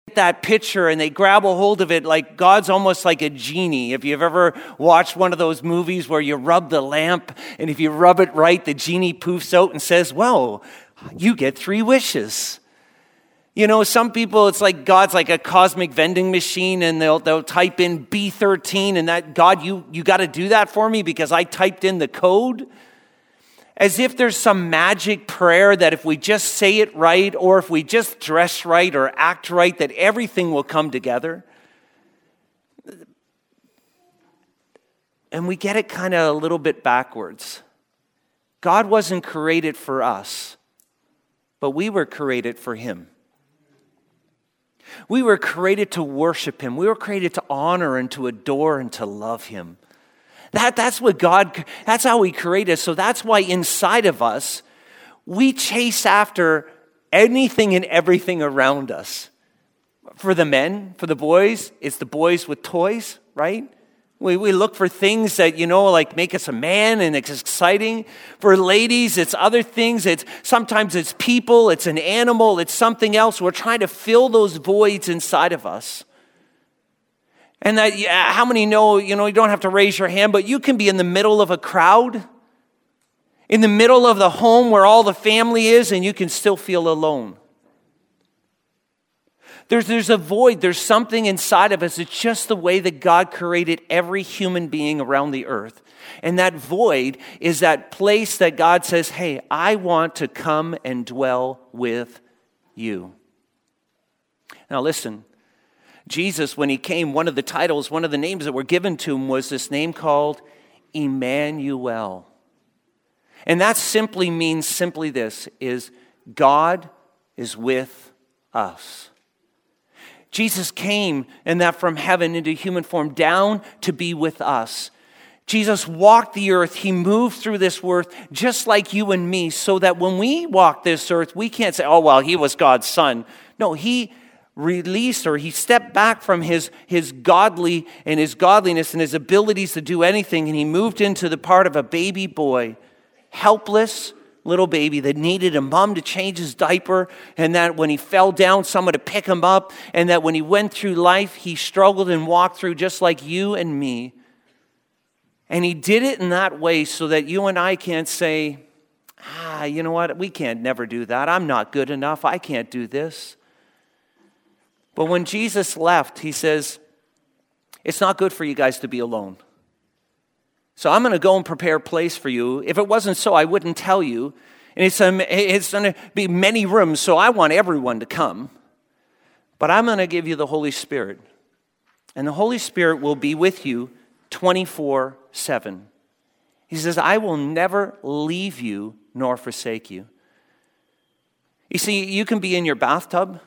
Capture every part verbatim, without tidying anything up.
that picture and they grab a hold of it like God's almost like a genie. If you've ever watched one of those movies where you rub the lamp and if you rub it right, the genie poofs out and says, well, you get three wishes. You know, some people, it's like God's like a cosmic vending machine and they'll they'll type in B thirteen and that, God, you, you got to do that for me because I typed in the code. As if there's some magic prayer that if we just say it right or if we just dress right or act right, that everything will come together. And we get it kind of a little bit backwards. God wasn't created for us, but we were created for him. We were created to worship him. We were created to honor and to adore and to love him. That, that's what God, that's how he created us. So that's why inside of us, we chase after anything and everything around us. For the men, for the boys, it's the boys with toys, right? We, we look for things that, you know, like make us a man and it's exciting. For ladies, it's other things. It's sometimes it's people, it's an animal, it's something else. We're trying to fill those voids inside of us. And that, yeah, how many know, you know, you don't have to raise your hand, but you can be in the middle of a crowd, in the middle of the home where all the family is, and you can still feel alone. There's, there's a void. There's something inside of us. It's just the way that God created every human being around the earth. And that void is that place that God says, hey, I want to come and dwell with you. Now listen. Jesus, when he came, one of the titles, one of the names that were given to him was this name called Emmanuel. And that simply means simply this, is God is with us. Jesus came and that from heaven into human form down to be with us. Jesus walked the earth. He moved through this earth just like you and me so that when we walk this earth, we can't say, oh, well, he was God's son. No, he released or he stepped back from his, his godly and his godliness and his abilities to do anything, and he moved into the part of a baby boy, helpless little baby that needed a mom to change his diaper, and that when he fell down, someone to pick him up, and that when he went through life, he struggled and walked through just like you and me. And he did it in that way so that you and I can't say, ah, you know what, we can't never do that. I'm not good enough. I can't do this. But when Jesus left, he says, it's not good for you guys to be alone. So I'm going to go and prepare a place for you. If it wasn't so, I wouldn't tell you. And it's, um, it's going to be many rooms, so I want everyone to come. But I'm going to give you the Holy Spirit. And the Holy Spirit will be with you twenty-four seven. He says, I will never leave you nor forsake you. You see, you can be in your bathtub.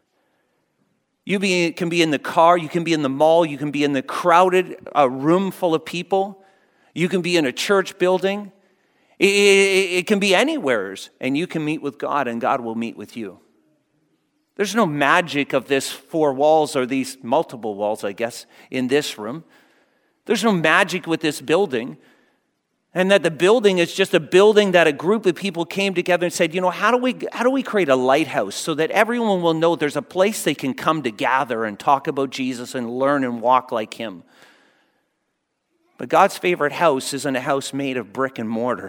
You be, can be in the car, you can be in the mall, you can be in the crowded uh, room full of people. You can be in a church building. It, it, it can be anywhere, and you can meet with God, and God will meet with you. There's no magic of this four walls, or these multiple walls, I guess, in this room. There's no magic with this building. And that the building is just a building that a group of people came together and said, you know, how do we how do we create a lighthouse so that everyone will know there's a place they can come to gather and talk about Jesus and learn and walk like him. But God's favorite house isn't a house made of brick and mortar.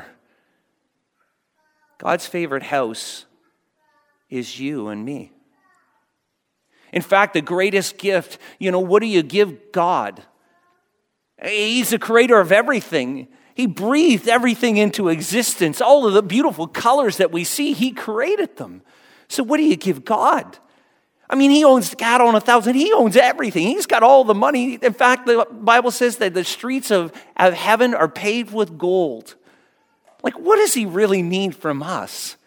God's favorite house is you and me. In fact, the greatest gift, you know, what do you give God? He's the creator of everything. He breathed everything into existence. All of the beautiful colors that we see, he created them. So what do you give God? I mean, he owns cattle on a thousand. He owns everything. He's got all the money. In fact, the Bible says that the streets of, of heaven are paved with gold. Like, what does he really need from us?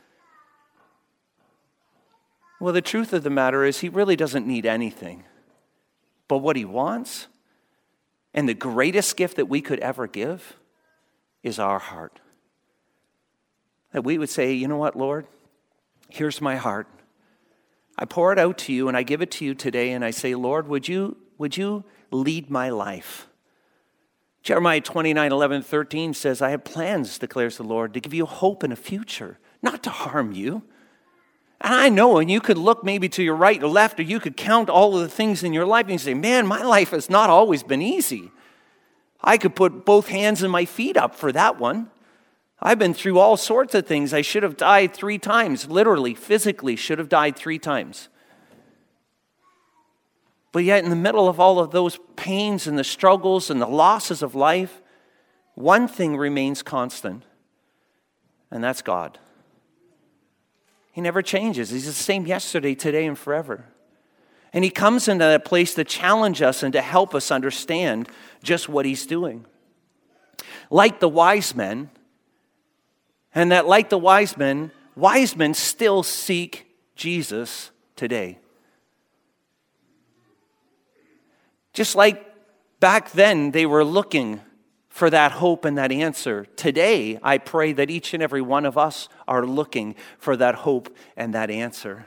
Well, the truth of the matter is he really doesn't need anything. But what he wants, and the greatest gift that we could ever give, is our heart. That we would say, you know what, Lord? Here's my heart. I pour it out to you and I give it to you today and I say, Lord, would you, would you lead my life? Jeremiah twenty-nine, eleven, thirteen says, I have plans, declares the Lord, to give you hope and a future, not to harm you. And I know, and you could look maybe to your right or left, or you could count all of the things in your life and you say, man, my life has not always been easy. I could put both hands and my feet up for that one. I've been through all sorts of things. I should have died three times, literally, physically, should have died three times. But yet in the middle of all of those pains and the struggles and the losses of life, one thing remains constant, and that's God. He never changes. He's the same yesterday, today, and forever. And he comes into that place to challenge us and to help us understand just what he's doing. Like the wise men, and that like the wise men, wise men still seek Jesus today. Just like back then they were looking for that hope and that answer. Today, I pray that each and every one of us are looking for that hope and that answer.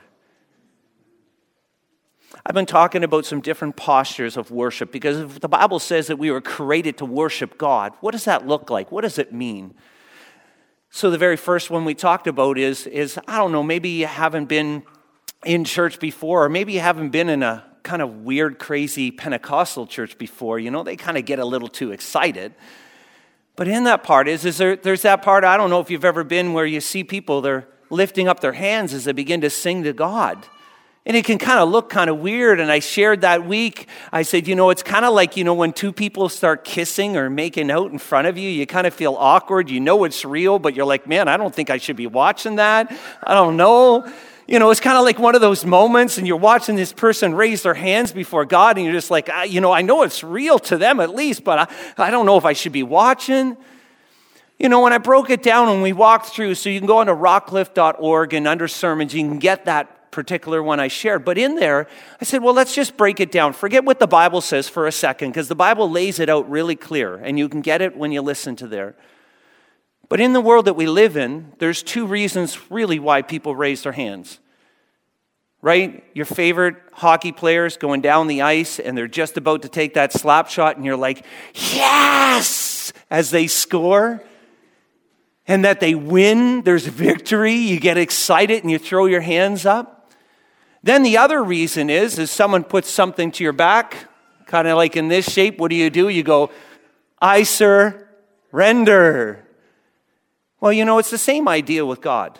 I've been talking about some different postures of worship because if the Bible says that we were created to worship God, what does that look like? What does it mean? So the very first one we talked about is, is I don't know, maybe you haven't been in church before, or maybe you haven't been in a kind of weird, crazy Pentecostal church before. You know, they kind of get a little too excited. But in that part is, is there, there's that part, I don't know if you've ever been where you see people, they're lifting up their hands as they begin to sing to God. And it can kind of look kind of weird. And I shared that week, I said, you know, it's kind of like, you know, when two people start kissing or making out in front of you, you kind of feel awkward. You know it's real, but you're like, man, I don't think I should be watching that. I don't know. You know, it's kind of like one of those moments and you're watching this person raise their hands before God and you're just like, I, you know, I know it's real to them at least, but I, I don't know if I should be watching. You know, when I broke it down and we walked through, so you can go onto rockcliffe dot org and under sermons, you can get that particular one I shared. But in there, I said, well, let's just break it down. Forget what the Bible says for a second, because the Bible lays it out really clear, and you can get it when you listen to there. But in the world that we live in, there's two reasons really why people raise their hands. Right? Your favorite hockey players going down the ice and they're just about to take that slap shot and you're like, yes! As they score. And that they win, there's victory, you get excited and you throw your hands up. Then the other reason is, is someone puts something to your back, kind of like in this shape, what do you do? You go, I surrender. Well, you know, it's the same idea with God.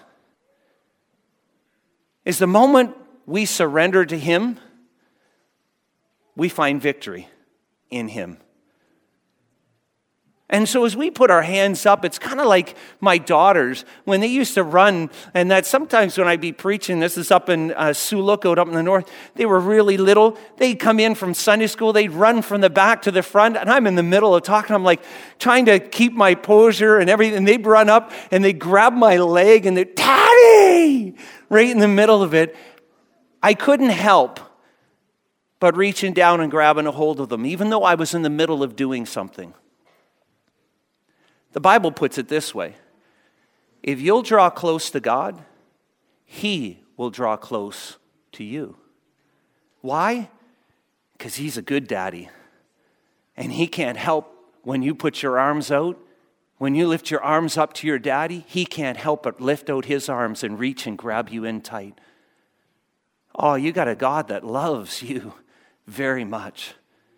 It's the moment we surrender to him, we find victory in him. And so as we put our hands up, it's kind of like my daughters, when they used to run, and that sometimes when I'd be preaching, this is up in uh, Sioux Lookout up in the north, they were really little. They'd come in from Sunday school, they'd run from the back to the front, and I'm in the middle of talking. I'm like trying to keep my posture and everything, and they'd run up, and they'd grab my leg, and they'd, Daddy! Right in the middle of it. I couldn't help but reaching down and grabbing a hold of them, even though I was in the middle of doing something. The Bible puts it this way. If you'll draw close to God, he will draw close to you. Why? Because he's a good daddy. And he can't help when you put your arms out, when you lift your arms up to your daddy, he can't help but lift out his arms and reach and grab you in tight. Oh, you got a God that loves you very much.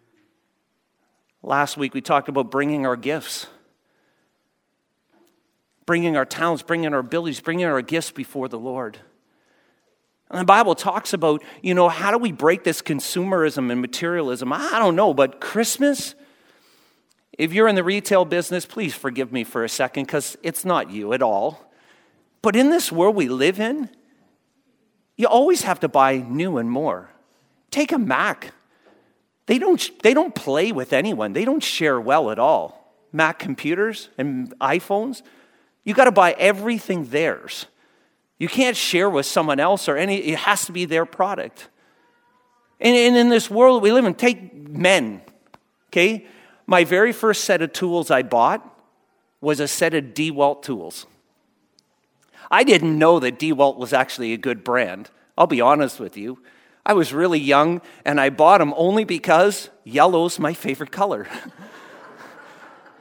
Last week we talked about bringing our gifts. Bringing our talents, bringing our abilities, bringing our gifts before the Lord. And the Bible talks about, you know, how do we break this consumerism and materialism? I don't know, but Christmas, if you're in the retail business, please forgive me for a second because it's not you at all. But in this world we live in, you always have to buy new and more. Take a Mac. They don't, they don't play with anyone. They don't share well at all. Mac computers and iPhones, you got to buy everything theirs. You can't share with someone else or any, it has to be their product. And, and in this world we live in, take men, okay? My very first set of tools I bought was a set of DeWalt tools. I didn't know that DeWalt was actually a good brand. I'll be honest with you. I was really young, and I bought them only because yellow's my favorite color.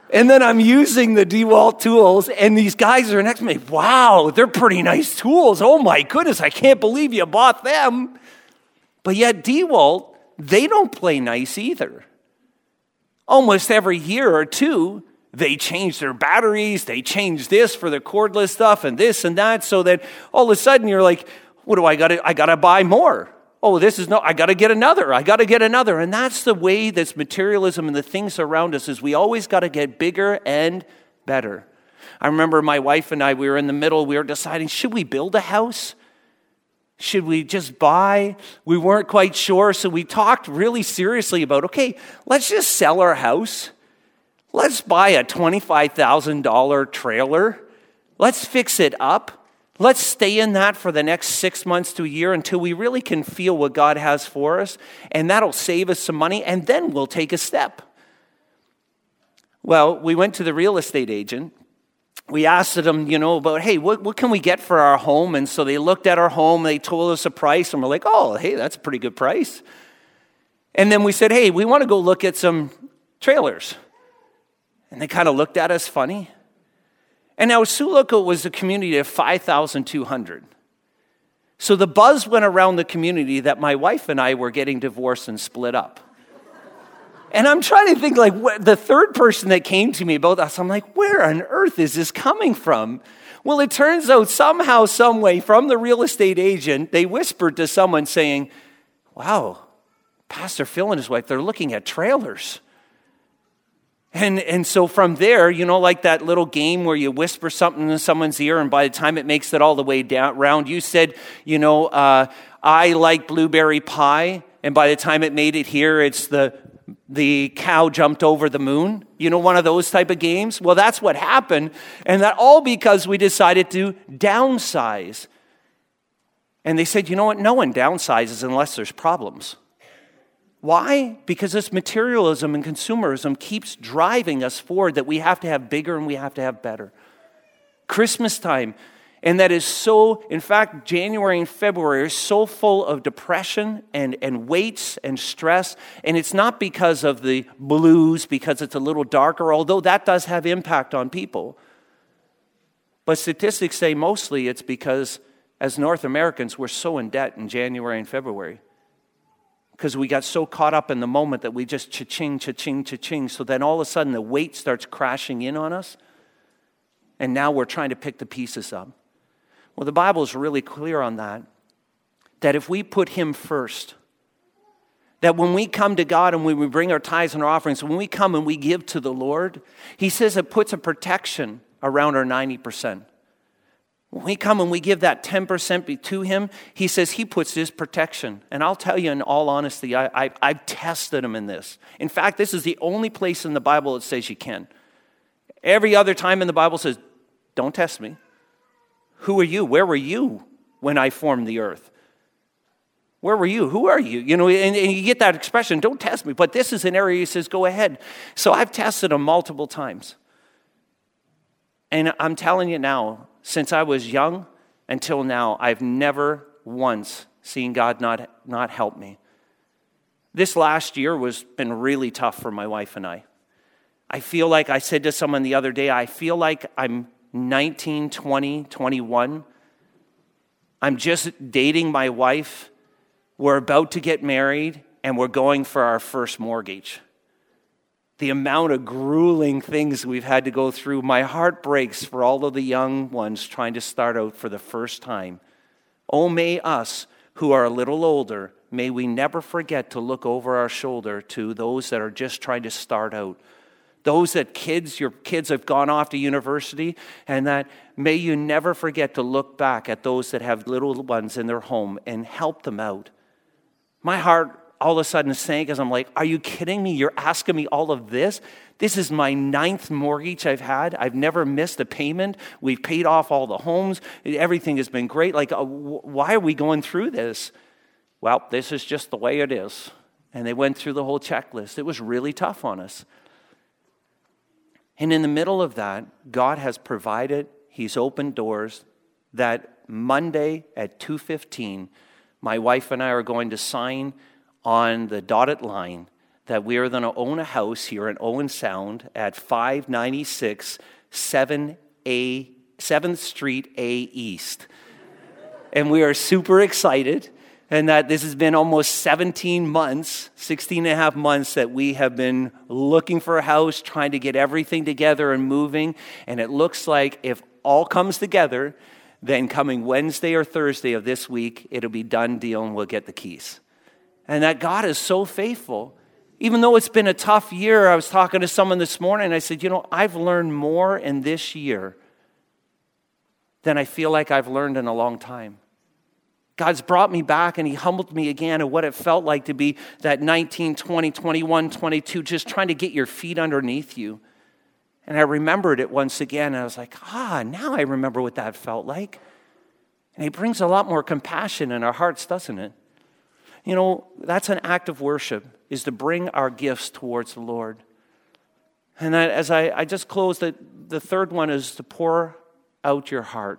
And then I'm using the DeWalt tools, and these guys are next to me. Wow, they're pretty nice tools. Oh my goodness, I can't believe you bought them. But yet DeWalt, they don't play nice either. Almost every year or two, they change their batteries, they change this for the cordless stuff and this and that, so that all of a sudden you're like, what do I got to, I got to buy more. Oh, this is no, I got to get another. I got to get another. And that's the way that's materialism and the things around us is we always got to get bigger and better. I remember my wife and I, we were in the middle, we were deciding, should we build a house? Should we just buy? We weren't quite sure. So we talked really seriously about, okay, let's just sell our house. Let's buy a twenty-five thousand dollars trailer. Let's fix it up. Let's stay in that for the next six months to a year until we really can feel what God has for us, and that'll save us some money, and then we'll take a step. Well, we went to the real estate agent. We asked them, you know, about, hey, what, what can we get for our home? And so they looked at our home, they told us a price, and we're like, oh, hey, that's a pretty good price. And then we said, hey, we want to go look at some trailers. And they kind of looked at us funny. And now Suloko was a community of five thousand two hundred. So the buzz went around the community that my wife and I were getting divorced and split up. And I'm trying to think, like, what, the third person that came to me about this, I'm like, where on earth is this coming from? Well, it turns out somehow, some way, from the real estate agent, they whispered to someone saying, wow, Pastor Phil and his wife, they're looking at trailers. And and so from there, you know, like that little game where you whisper something in someone's ear, and by the time it makes it all the way down round, you said, you know, uh, I like blueberry pie, and by the time it made it here, it's the the cow jumped over the moon. You know, one of those type of games. Well, that's what happened, and that all because we decided to downsize. And they said, you know what? No one downsizes unless there's problems. Why? Because this materialism and consumerism keeps driving us forward that we have to have bigger and we have to have better. Christmas time, and that is so, in fact, January and February are so full of depression and, and weights and stress, and it's not because of the blues, because it's a little darker, although that does have impact on people. But statistics say mostly it's because as North Americans, we're so in debt in January and February. Because we got so caught up in the moment that we just cha-ching, cha-ching, cha-ching. So then all of a sudden the weight starts crashing in on us. And now we're trying to pick the pieces up. Well, the Bible is really clear on that. That if we put Him first, that when we come to God and when we bring our tithes and our offerings, when we come and we give to the Lord, He says it puts a protection around our ninety percent. When we come and we give that ten percent to Him, He says He puts His protection. And I'll tell you in all honesty, I, I, I've tested Him in this. In fact, this is the only place in the Bible that says you can. Every other time in the Bible says, don't test me. Who are you? Where were you when I formed the earth? Where were you? Who are you? You know, and, and you get that expression, don't test me. But this is an area He says, go ahead. So I've tested Him multiple times. And I'm telling you now, since I was young until now, I've never once seen God not, not help me. This last year was been really tough for my wife and I. I feel like, I said to someone the other day, I feel like I'm nineteen, twenty, twenty-one. I'm just dating my wife. We're about to get married, and we're going for our first mortgage. The amount of grueling things we've had to go through, my heart breaks for all of the young ones trying to start out for the first time. Oh, may us who are a little older, may we never forget to look over our shoulder to those that are just trying to start out. Those that kids, your kids have gone off to university, and that may you never forget to look back at those that have little ones in their home and help them out. My heart all of a sudden sank as I'm like, are you kidding me? You're asking me all of this? This is my ninth mortgage I've had. I've never missed a payment. We've paid off all the homes. Everything has been great. Like, uh, why are we going through this? Well, this is just the way it is. And they went through the whole checklist. It was really tough on us. And in the middle of that, God has provided, He's opened doors that Monday at two fifteen, my wife and I are going to sign on the dotted line that we are going to own a house here in Owen Sound at five ninety-six seventh Street A East. And we are super excited, and that this has been almost seventeen months, sixteen and a half months that we have been looking for a house, trying to get everything together and moving. And it looks like if all comes together, then coming Wednesday or Thursday of this week, it'll be done deal and we'll get the keys. And that God is so faithful. Even though it's been a tough year, I was talking to someone this morning, and I said, you know, I've learned more in this year than I feel like I've learned in a long time. God's brought me back, and he humbled me again of what it felt like to be that nineteen, twenty, twenty-one, twenty-two, just trying to get your feet underneath you. And I remembered it once again, and I was like, ah, now I remember what that felt like. And he brings a lot more compassion in our hearts, doesn't it? You know, that's an act of worship, is to bring our gifts towards the Lord. And I, as I, I just close, the, the third one is to pour out your heart.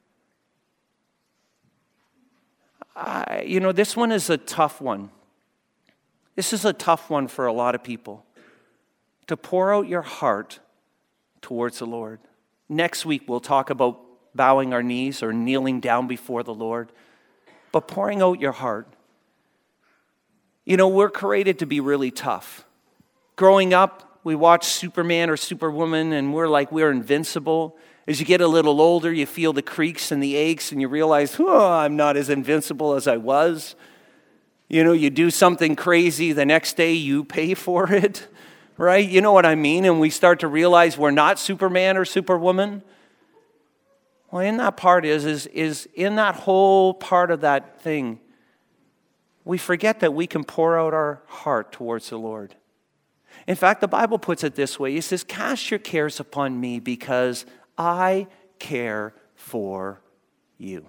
I, you know, this one is a tough one. This is a tough one for a lot of people. To pour out your heart towards the Lord. Next week, we'll talk about bowing our knees or kneeling down before the Lord. But pouring out your heart. You know, we're created to be really tough. Growing up, we watch Superman or Superwoman, and we're like, we're invincible. As you get a little older, you feel the creaks and the aches, and you realize, oh, I'm not as invincible as I was. You know, you do something crazy, the next day you pay for it, right? You know what I mean? And we start to realize we're not Superman or Superwoman. Well, in that part is, is, is in that whole part of that thing, we forget that we can pour out our heart towards the Lord. In fact, the Bible puts it this way. It says, cast your cares upon me because I care for you.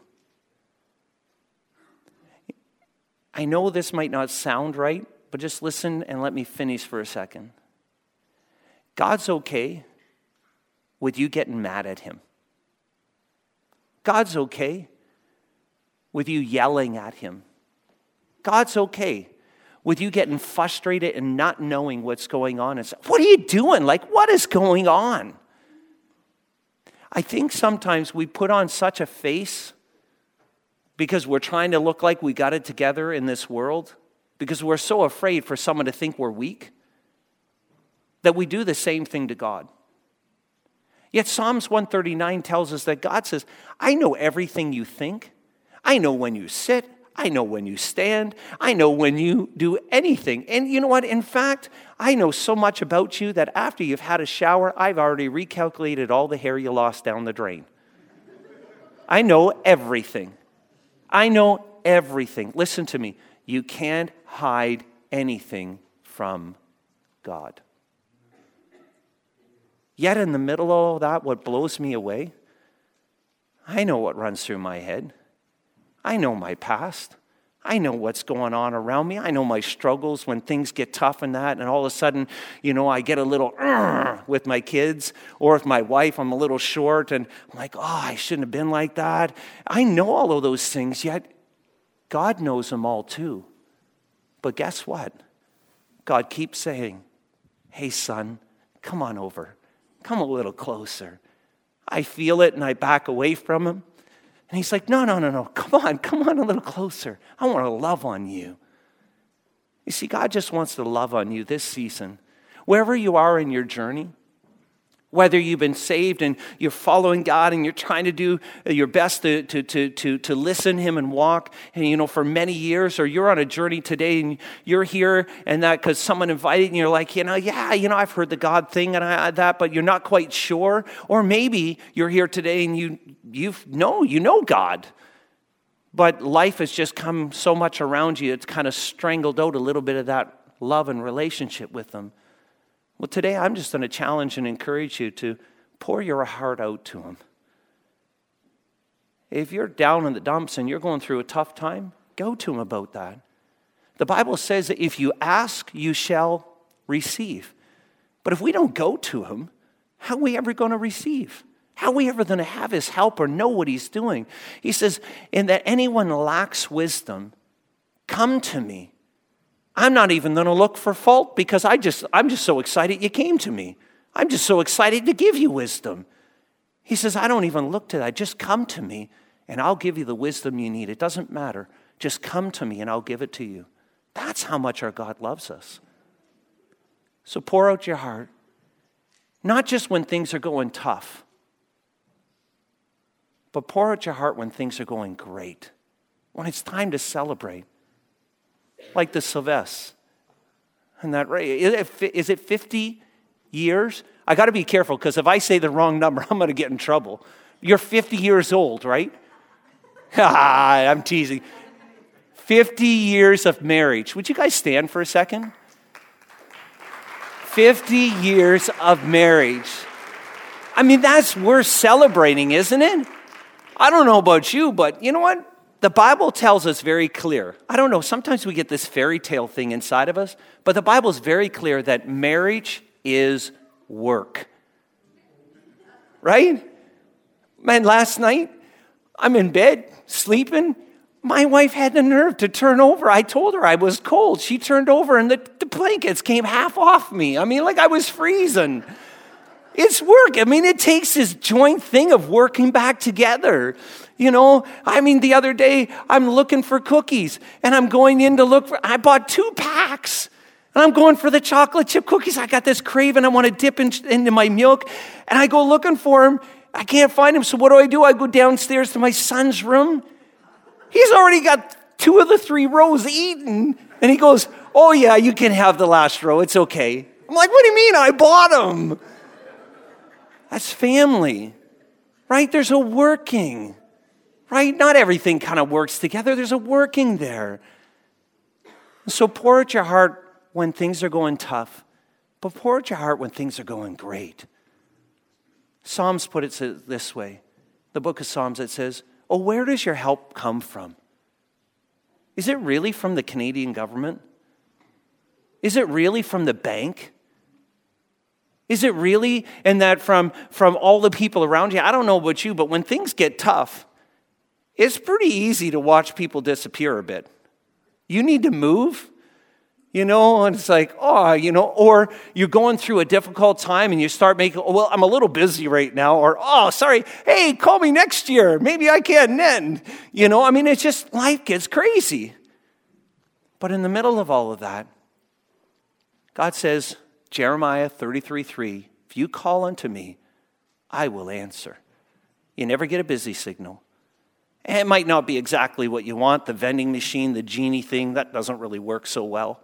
I know this might not sound right, but just listen and let me finish for a second. God's okay with you getting mad at him. God's okay with you yelling at him. God's okay with you getting frustrated and not knowing what's going on. And say, what are you doing? Like, what is going on? I think sometimes we put on such a face because we're trying to look like we got it together in this world, because we're so afraid for someone to think we're weak, that we do the same thing to God. Yet Psalms one thirty-nine tells us that God says, I know everything you think. I know when you sit. I know when you stand. I know when you do anything. And you know what? In fact, I know so much about you that after you've had a shower, I've already recalculated all the hair you lost down the drain. I know everything. I know everything. Listen to me. You can't hide anything from God. Yet in the middle of all that, what blows me away, I know what runs through my head. I know my past. I know what's going on around me. I know my struggles when things get tough and that, and all of a sudden, you know, I get a little with my kids, or with my wife, I'm a little short, and I'm like, oh, I shouldn't have been like that. I know all of those things, yet God knows them all too. But guess what? God keeps saying, hey, son, come on over. Come a little closer. I feel it, and I back away from him. And he's like, no, no, no, no. Come on, come on a little closer. I want to love on you. You see, God just wants to love on you this season. Wherever you are in your journey, whether you've been saved and you're following God and you're trying to do your best to, to, to, to, to listen to him and walk, and, you know, for many years, or you're on a journey today and you're here and that because someone invited you and you're like, you know, yeah, you know, I've heard the God thing and I, that, but you're not quite sure. Or maybe you're here today and you you know, you know God, but life has just come so much around you, it's kind of strangled out a little bit of that love and relationship with him. Well, today I'm just going to challenge and encourage you to pour your heart out to him. If you're down in the dumps and you're going through a tough time, go to him about that. The Bible says that if you ask, you shall receive. But if we don't go to him, how are we ever going to receive? How are we ever going to have his help or know what he's doing? He says, in that anyone lacks wisdom, come to me I'm not even going to look for fault because I just, I'm just so excited you came to me. I'm just so excited to give you wisdom. He says, I don't even look to that. Just come to me and I'll give you the wisdom you need. It doesn't matter. Just come to me and I'll give it to you. That's how much our God loves us. So pour out your heart, not just when things are going tough, but pour out your heart when things are going great, when it's time to celebrate. Like the Sylvester. And that, is it fifty years? I got to be careful because if I say the wrong number, I'm going to get in trouble. You're fifty years old, right? I'm teasing. fifty years of marriage. Would you guys stand for a second? fifty years of marriage. I mean, that's worth celebrating, isn't it? I don't know about you, but you know what? The Bible tells us very clear. I don't know, sometimes we get this fairy tale thing inside of us, but the Bible is very clear that marriage is work. Right? Man, last night, I'm in bed, sleeping. My wife had the nerve to turn over. I told her I was cold. She turned over and the, the blankets came half off me. I mean, like I was freezing. It's work. I mean, it takes this joint thing of working back together. You know, I mean, the other day, I'm looking for cookies, and I'm going in to look for, I bought two packs, and I'm going for the chocolate chip cookies. I got this craving. I want to dip in, into my milk, and I go looking for them. I can't find them, so what do I do? I go downstairs to my son's room. He's already got two of the three rows eaten, and he goes, oh, yeah, you can have the last row. It's okay. I'm like, what do you mean? I bought them. That's family, right? There's a working, right? Not everything kind of works together. There's a working there. So pour out your heart when things are going tough, but pour out your heart when things are going great. Psalms put it this way. The book of Psalms, it says, oh, where does your help come from? Is it really from the Canadian government? Is it really from the bank? Is it really in that from, from all the people around you? I don't know about you, but when things get tough, it's pretty easy to watch people disappear a bit. You need to move, you know, and it's like, oh, you know, or you're going through a difficult time and you start making, oh, well, I'm a little busy right now, or, oh, sorry, hey, call me next year. Maybe I can't then. You know, I mean, it's just, life gets crazy. But in the middle of all of that, God says, Jeremiah thirty-three three, if you call unto me, I will answer. You never get a busy signal. And it might not be exactly what you want, the vending machine, the genie thing, that doesn't really work so well.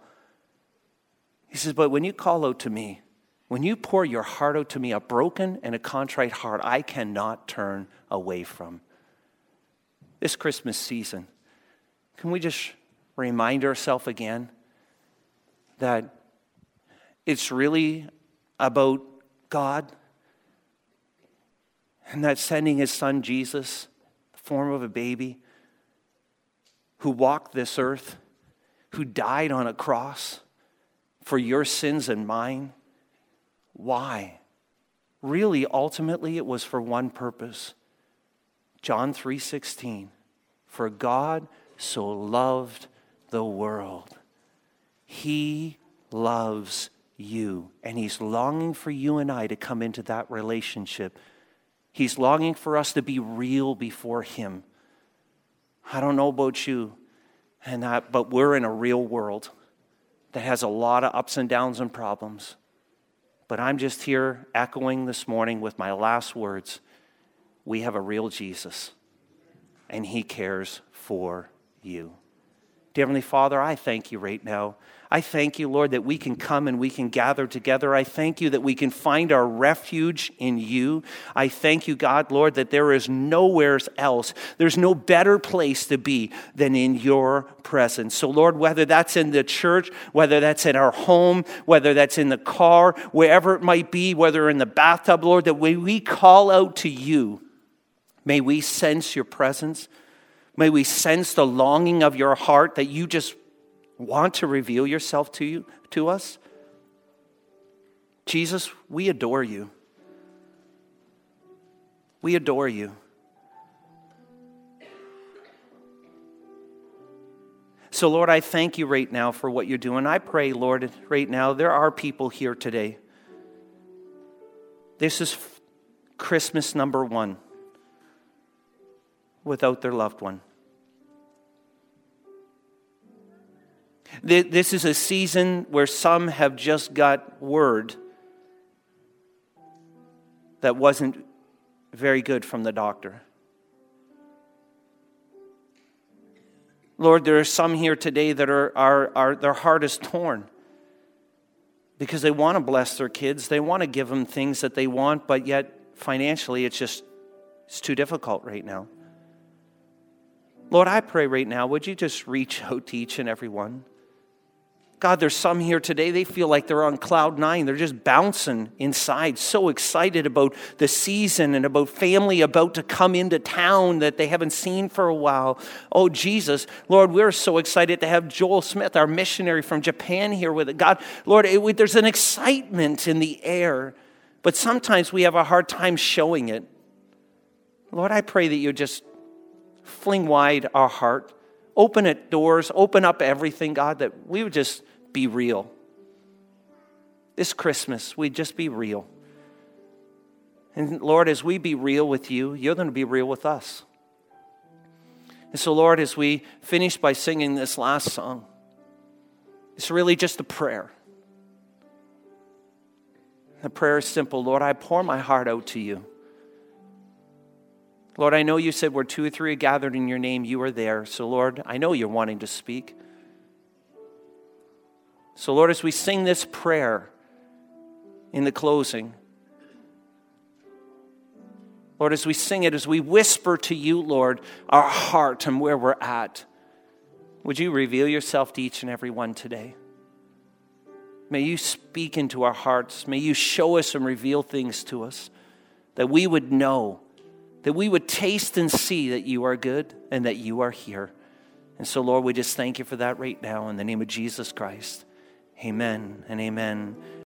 He says, but when you call out to me, when you pour your heart out to me, a broken and a contrite heart, I cannot turn away from. This Christmas season, can we just remind ourselves again that it's really about God and that sending his son Jesus, the form of a baby, who walked this earth, who died on a cross for your sins and mine. Why? Really, ultimately, it was for one purpose. John three sixteen, for God so loved the world. He loves you, and he's longing for you and I to come into that relationship. He's longing for us to be real before him. I don't know about you, and that, but we're in a real world that has a lot of ups and downs and problems. But I'm just here echoing this morning with my last words. We have a real Jesus, and he cares for you. Dear Heavenly Father, I thank you right now. I thank you, Lord, that we can come and we can gather together. I thank you that we can find our refuge in you. I thank you, God, Lord, that there is nowhere else. There's no better place to be than in your presence. So, Lord, whether that's in the church, whether that's in our home, whether that's in the car, wherever it might be, whether in the bathtub, Lord, that when we call out to you, may we sense your presence. May we sense the longing of your heart that you just want to reveal yourself to you, to us. Jesus, we adore you. We adore you. So, Lord, I thank you right now for what you're doing. I pray, Lord, right now, there are people here today. This is Christmas number one without their loved one. This is a season where some have just got word that wasn't very good from the doctor. Lord, there are some here today that are, are, are their heart is torn because they want to bless their kids. They want to give them things that they want, but yet financially it's just it's too difficult right now. Lord, I pray right now, would you just reach out to each and every one? God, there's some here today, they feel like they're on cloud nine. They're just bouncing inside, so excited about the season and about family about to come into town that they haven't seen for a while. Oh, Jesus, Lord, we're so excited to have Joel Smith, our missionary from Japan, here with it. God, Lord, it, there's an excitement in the air, but sometimes we have a hard time showing it. Lord, I pray that you just fling wide our heart, open it doors, open up everything, God, that we would just be real. This Christmas, we'd just be real. And Lord, as we be real with you, you're going to be real with us. And so, Lord, as we finish by singing this last song, it's really just a prayer. The prayer is simple. Lord, I pour my heart out to you. Lord, I know you said where two or three are gathered in your name, you are there. So, Lord, I know you're wanting to speak. So, Lord, as we sing this prayer in the closing, Lord, as we sing it, as we whisper to you, Lord, our heart and where we're at, would you reveal yourself to each and every one today? May you speak into our hearts. May you show us and reveal things to us that we would know, that we would taste and see that you are good and that you are here. And so, Lord, we just thank you for that right now in the name of Jesus Christ. Amen and amen.